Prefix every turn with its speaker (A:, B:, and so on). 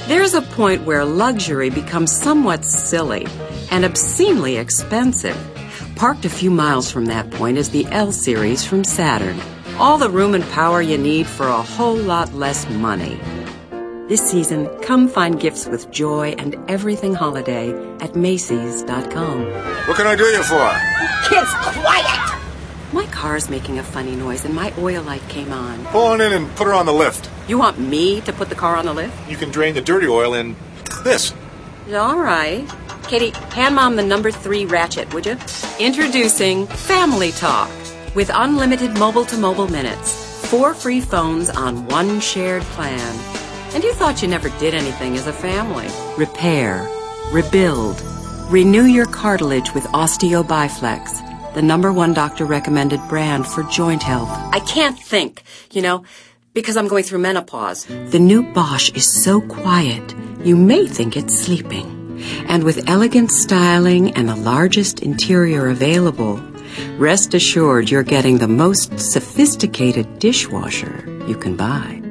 A: There's a point where luxury becomes somewhat silly and obscenely expensive. Parked a few miles from that point is the L-Series from Saturn. All the room and power you need for a whole lot less money. This season, come find gifts with joy and everything holiday at Macy's.com.
B: What can I do you for?
C: Kids, quiet!
A: My car's making a funny noise and my oil light came on.
B: Pull on in and put her on the lift.
A: You want me to put the car on the lift?
B: You can drain the dirty oil in this.
A: All right. Katie, hand Mom the number 3 ratchet, would you? Introducing Family Talk. With unlimited mobile-to-mobile minutes, 4 free phones on 1 shared plan. And you thought you never did anything as a family. Repair, rebuild, renew your cartilage with OsteoBiflex, the #1 doctor-recommended brand for joint health. I can't think, because I'm going through menopause. The new Bosch is so quiet, you may think it's sleeping. And with elegant styling and the largest interior available, rest assured you're getting the most sophisticated dishwasher you can buy.